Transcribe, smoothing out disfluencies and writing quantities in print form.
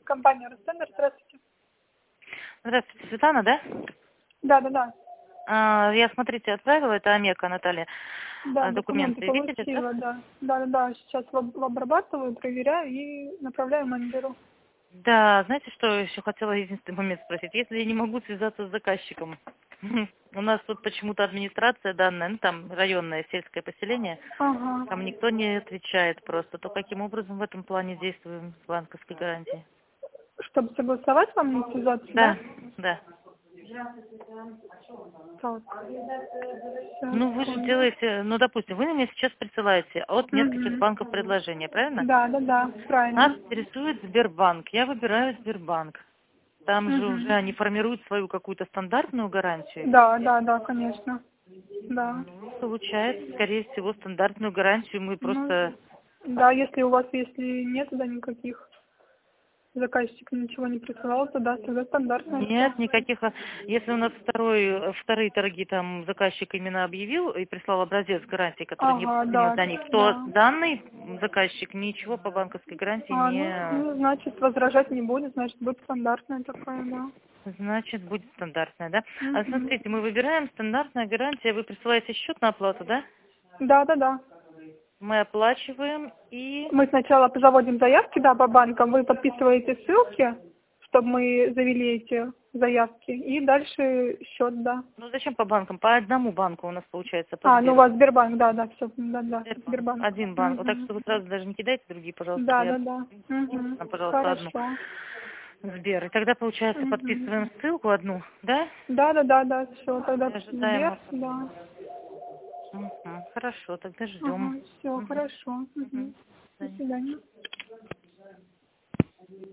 Компания Ростендер, здравствуйте. Здравствуйте, Светлана, да? Да. Я, смотрите, отправила, это Омека Наталья, Да, документы документы. Видели, получила, да? да. Да. Сейчас обрабатываю, проверяю и направляю менеджеру. Да, знаете, что еще хотела единственный момент спросить? Если я не могу связаться с заказчиком, у нас тут почему-то администрация данная, ну там районное сельское поселение, Ага. там никто не отвечает просто, то каким образом в этом плане действуем с банковской гарантией? Чтобы согласовать вам не связаться, да? Да. Так. Сейчас, Ну, вы же секунду. делаете, ну, допустим, вы мне сейчас присылаете от нескольких Мгм. банков предложения, правильно? Да, Нас правильно. интересует Сбербанк. Я выбираю Сбербанк. Там же уже Мгм. они формируют свою какую-то стандартную гарантию. Да, конечно. Да. Ну, и получается, скорее всего, стандартную гарантию мы Ну, просто... да, если нет, да, никаких. Заказчик ничего не присылал, то да, тогда стандартное все. Нет, никаких... Если у нас вторые торги там заказчик именно объявил и прислал образец гарантии, который Ага, необходим для них, то да. данный заказчик ничего по банковской гарантии не... Значит, возражать не будет, значит, будет стандартное такое, да. Значит, будет стандартная, да? А Мгм. смотрите, мы выбираем стандартная гарантия, вы присылаете счет на оплату, да? Да. Мы оплачиваем и... Мы сначала заводим заявки, да, по банкам, вы подписываете ссылки, чтобы мы завели эти заявки, и дальше счет, да. Ну зачем по банкам? По одному банку у нас получается, по Ну у Сберу. вас Сбербанк, да, все, да, Сбербанк. Сбербанк. Один банк. Вот так Мгм. что вы сразу даже не кидайте другие, пожалуйста. Да. Я... Мгм. Пожалуйста, одну. Хорошо. Сбер. И тогда, получается, Мгм. подписываем ссылку одну, да? Да, все, тогда И ожидаем Сбер, оформления. да. Хорошо, тогда ждем. Ага, все, хорошо. До До свидания. свидания.